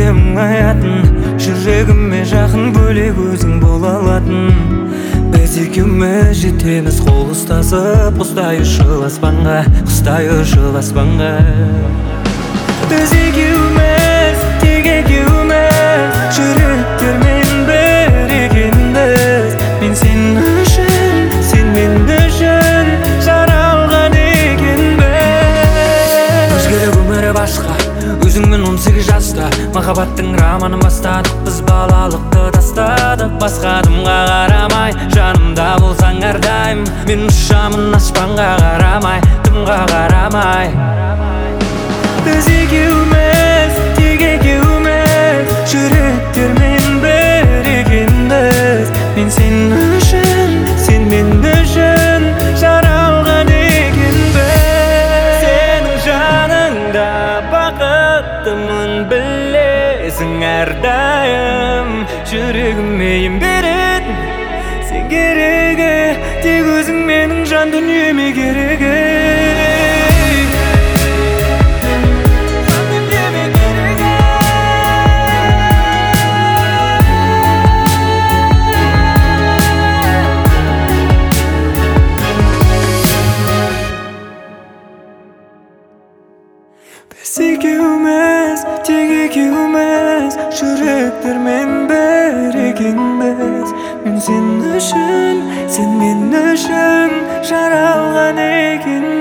көңілім аятын, жүрегіме жақын бөлек өзің бола алатын. Біз екеуміз жетеміз қол ұстасып, құстай ұшыл аспанға, құстай ұшыл аспанға. Біз екеуміз, тек екеуміз, жүректермен бір екенбіз. Мен сен үшін, сен мен үшін жаралған екенбіз. Өзгерек өмірі басқа, өзіңмен 18 жаста, махаббаттың романын бастадық, біз балалықты тастадық. Басқа адамға қарамай, жанымда болсаң әрдайым, мен ұшамын аспанға қарамай, дымға қарамай. Біз екеуміз, тек екеуміз, жүректермен бір екенбіз. Мен сен үшін, сен мен үшін жаралған екенбіз. Сенің жаныңда бақыттымын білесің әрдайым, жүрегіме ем беретін сен керегі, тек өзің менің жан дүниеме керегі. Біз екеуміз, тек екеуміз, жүректермен бір екенбіз. Мен сен үшін, сен мен үшін жаралған екен.